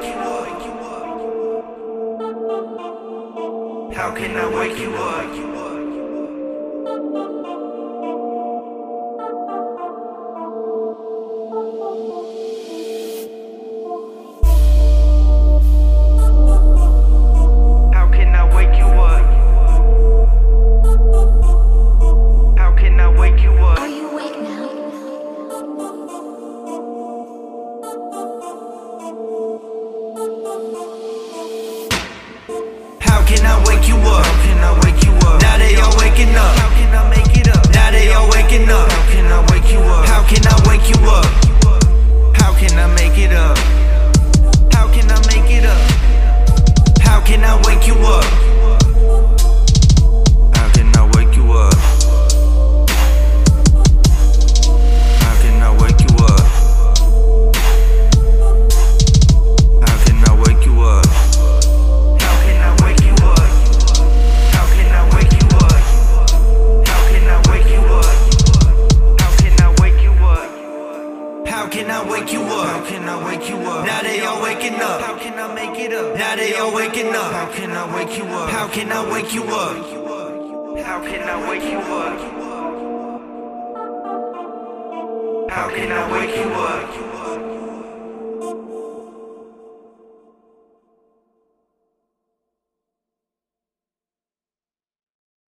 How can I wake you up? How can I wake you up? How can I wake you up? Are you awake now? How can I wake you up? How can I wake you up? Now they all waking up. How can I make it up? Now they all waking up. How can I wake you up? How can I wake you up? How can I make it up? How can I make it up? How can I wake you up? How can I wake you up? How can I wake you up? How can I wake you up? How can I wake you up? How can I wake you up? How can I wake you up? How can I wake you up? How can I wake you up? How can I wake you up? Now they all waking up. How can I make it up? Now they all waking up. How can I wake you up? How can I wake you up? How can I wake you up? How can I wake you up?